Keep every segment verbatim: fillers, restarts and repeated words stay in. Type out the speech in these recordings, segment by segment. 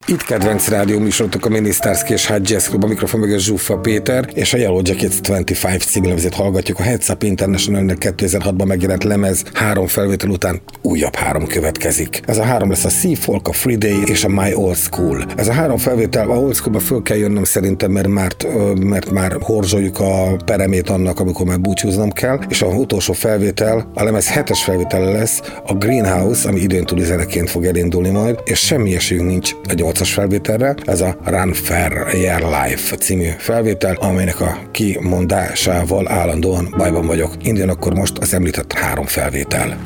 Itt kedvenc rádió műsorotok a Minisztárszki és Hot Jazz Club, a mikrofon mögött Zsuffa Péter, és a Yellow Jackets huszonöt című lemezét hallgatjuk. A Heads Up International-nek kétezer-hatban megjelent lemez három felvétel után újabb három következik. Ez a három lesz a Sea Folk, a Friday és a My Old School. Ez a három felvétel, a Old Schoolba föl kell jönnöm szerintem, mert már, mert már horzsoljuk a peremét annak, amikor már búcsúznom kell, és a utolsó felvétel, a lemez hetes felvétel lesz, a Greenhouse, ami időn túli zeneként fog elindulni majd, és semmi esélyünk nincs a nyolcas felvételre, ez a Run Fair Your Life című felvétel, amelynek a kimondásával állandóan bajban vagyok. Induljon akkor most az említett három felvétel.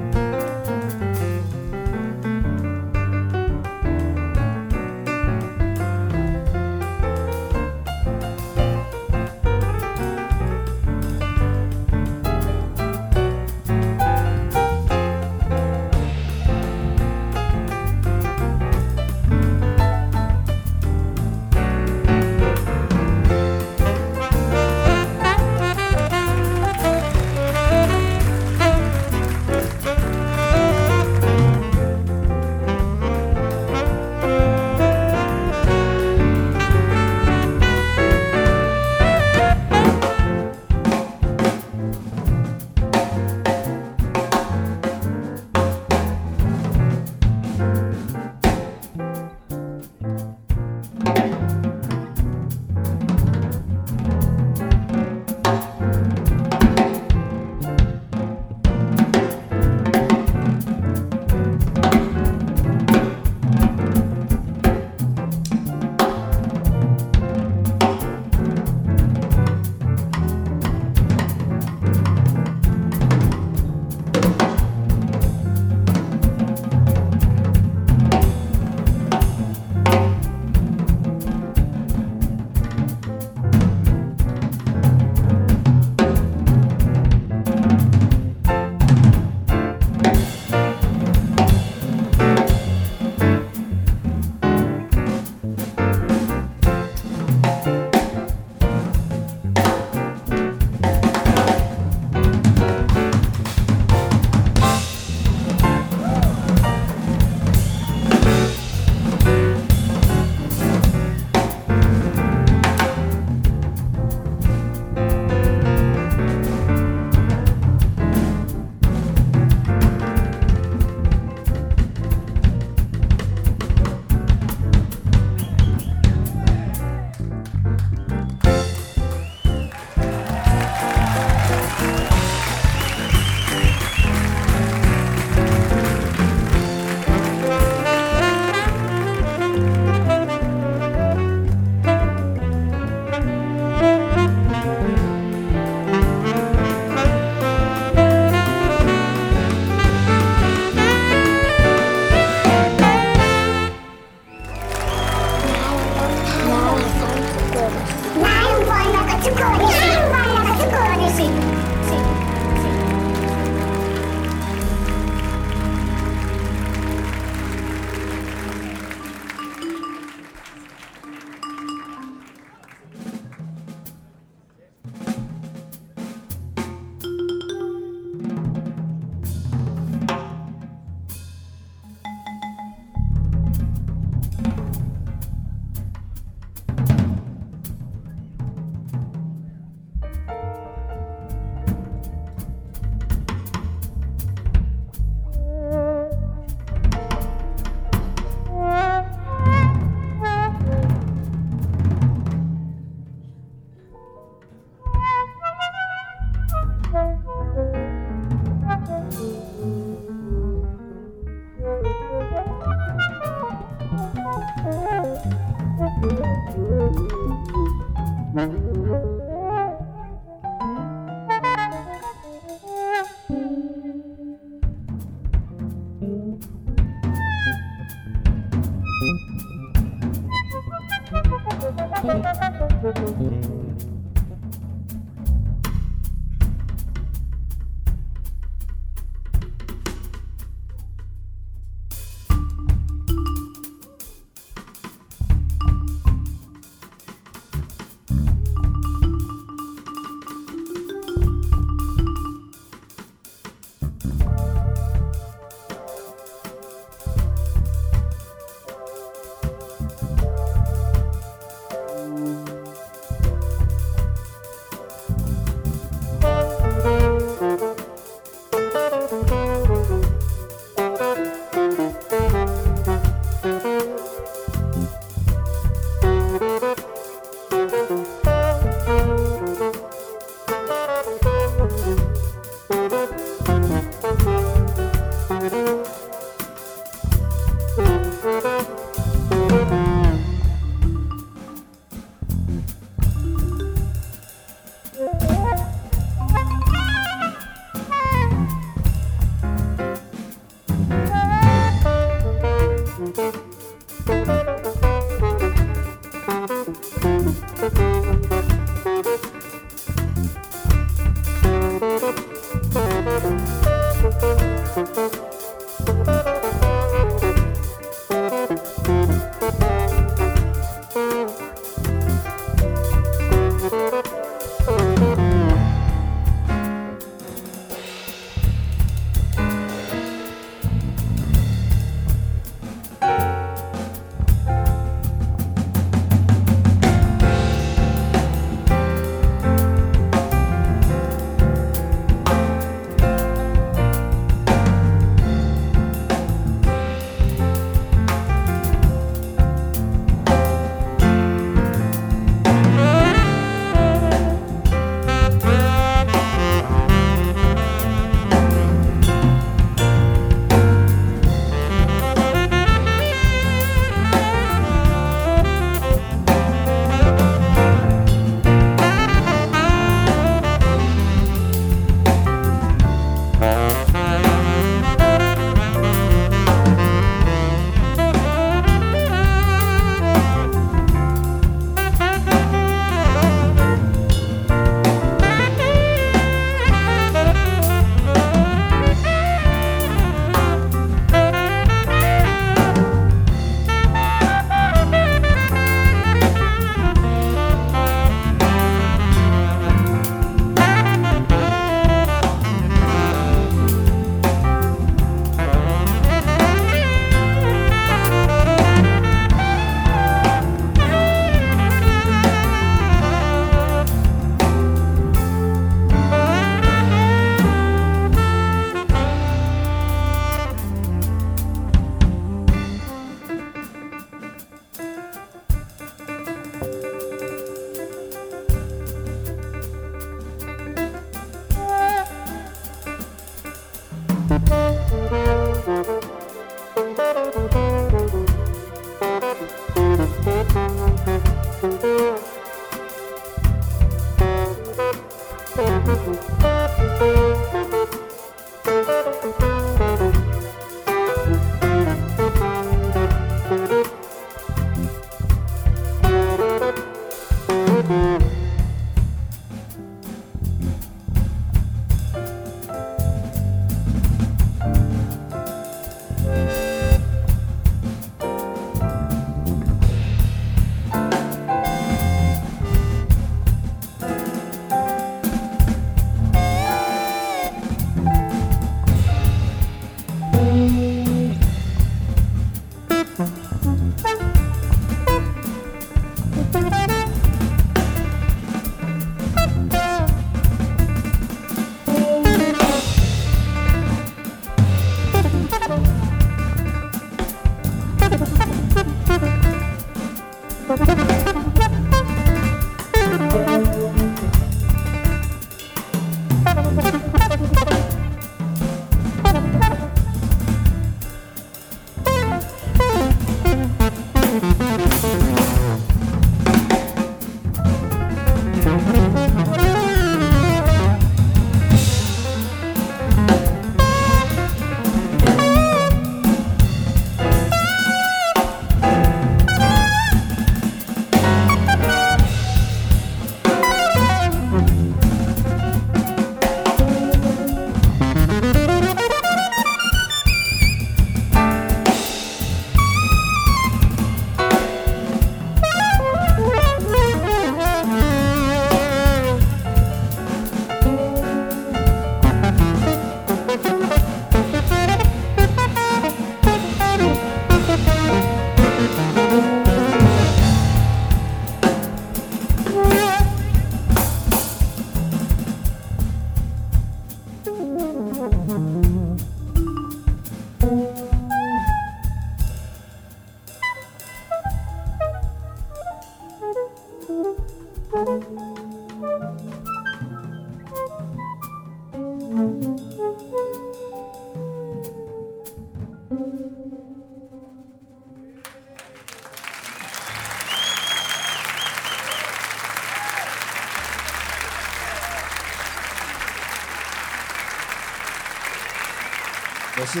Merci.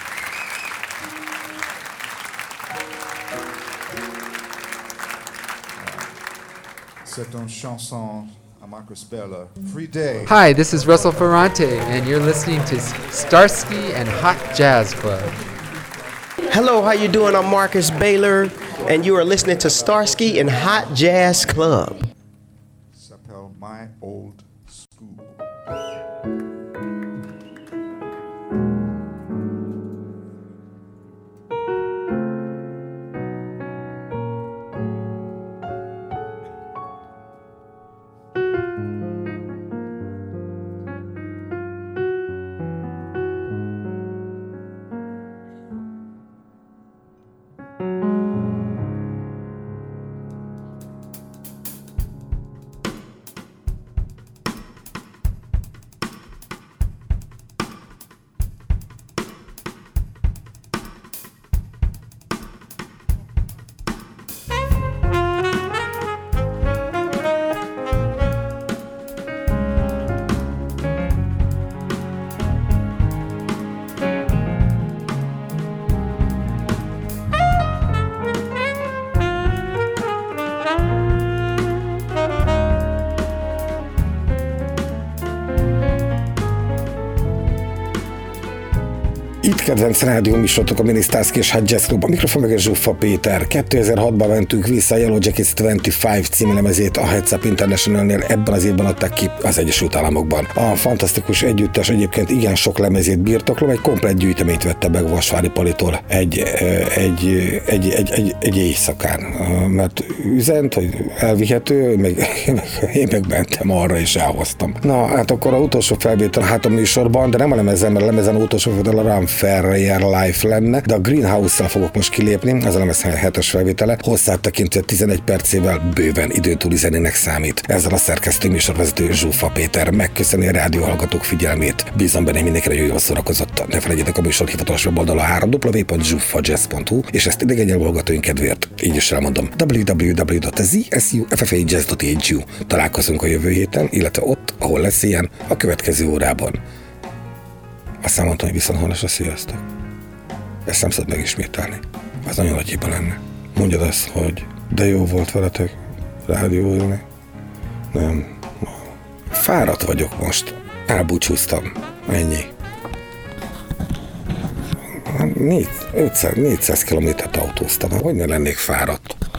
C'est une chanson à Marcus Baylor. Free Day. Hi, this is Russell Ferrante, and you're listening to Starsky and Hot Jazz Club. Hello, how you doing? I'm Marcus Baylor, and you are listening to Starsky and Hot Jazz Club. S'appelle My Old School. Itt kedvenc rádióműsorotok a Mini Starsky és Hot Jazz Club, a mikrofon meg a Zsuffa Péter. kétezer-hatban mentünk vissza a Yellow Jackets huszonöt című lemezét a Heads Up International-nél, ebben az évben adták ki az Egyesült Államokban. A fantasztikus együttes egyébként igen sok lemezét birtoklom, egy komplett gyűjteményt vette meg Vasvári Palitól egy, egy, egy, egy, egy, egy éjszakán, mert üzent, hogy elvihető, meg, én meg mentem arra és elhoztam. Na, hát akkor a utolsó felvétel hát a műsorban, de nem a lemezen, mert a lemezen utolsó felvétel a Run Ferrier Life lenne, de a Greenhouse-szal fogok most kilépni, ez a lemez hetes felvétele, hosszát tekintve tizenegy percével bőven időtúli zenének számít. Ezzel a szerkesztő műsorvezető Zsuffa Péter megköszöni a rádióhallgatók figyelmét. Bízom benne, mindenkire jól szórakozott. Ne felejtjétek a műsor hivatalos weboldala három w w w pont zsuffa jazz pont h u, és ezt idegen nyelvhallgatóink kedvéért így is elmondom. w w w pont zsuffa pont h u. Találkozunk a jövő héten, illetve ott, ahol lesz ilyen, a következő órában. Aztán mondtam, hogy viszonthallásra, sziasztok. Ezt nem szabad megismételni. Az nagyon nagy hiba lenne. Mondjad azt, hogy de jó volt veletek rádiózni. Nem. Fáradt vagyok most. Elbúcsúztam. Ennyi. négyszáz kilométert autóztam. Hogy ne lennék fáradt?